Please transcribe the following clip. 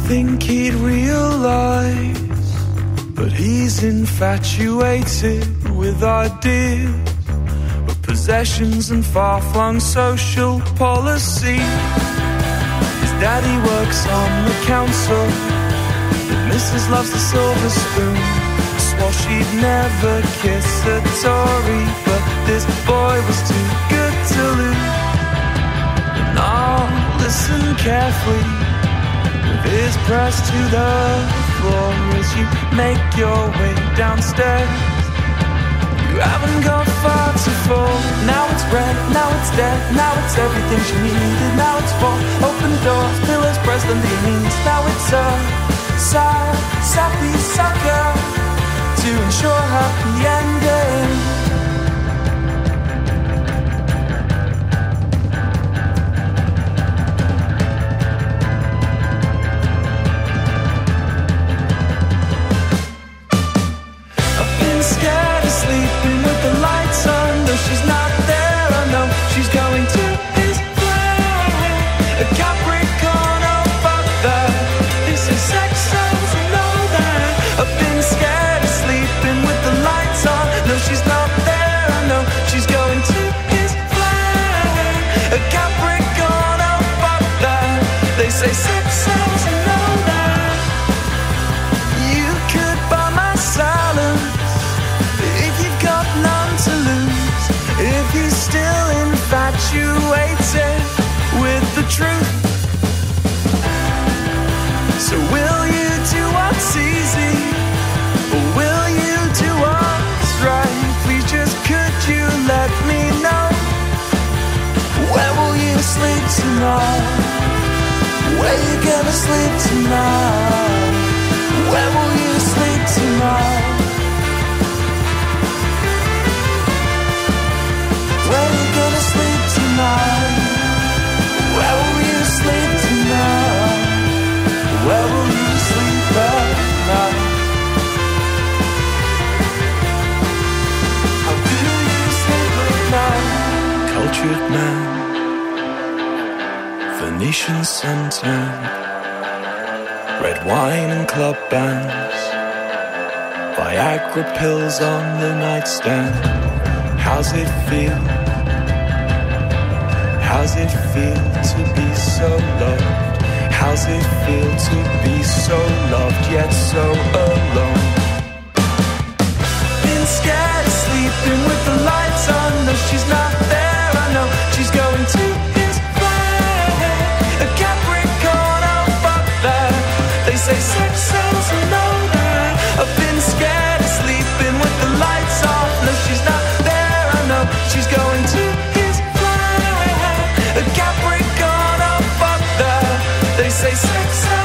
think he'd realize, but he's infatuated with ideas of possessions and far-flung social policy. His daddy works on the council, but Mrs. loves the silver spoon. Swore she'd never kiss a Tory, but this boy was too good to lose. And I'll listen carefully, with ears pressed to the floor, as you make your way downstairs. You haven't got far to fall. Now it's red, now it's dead, now it's everything she needed. Now it's for open doors, pillows pressed under your knees. Now it's a sad, sappy sucker to ensure happy ending. She's not there, I know she's going to his flat. A Capricorn, oh fuck that. This is sex sells and all that. I've been scared of sleeping with the lights on. No, she's not there, I know she's going to his flat. A Capricorn, oh fuck that. They say sex sells and all that. You could buy my silence if you've got none to lose. If you're still infatuated with the truth, so will you do what's easy, or will you do what's right? Please just could you let me know, where will you sleep tonight? Where you gonna sleep tonight? Where will you sleep tonight? Where you gonna sleep tonight? Where will you sleep tonight? Where will you sleep at night? How do you sleep at night? Cultured man, Venetian suntan, red wine and club bands, Viagra pills on the nightstand. How's it feel? How's it feel to be so loved? How's it feel to be so loved yet so alone? Been scared of sleeping with the lights on. No, she's not there, I know she's going to his flat. A Capricorn, oh fuck that. They say sex sells and all that. I've been scared of sleeping with the lights off. No, she's not there, I know she's going to his flat. A Capricorn, oh fuck that. They say sex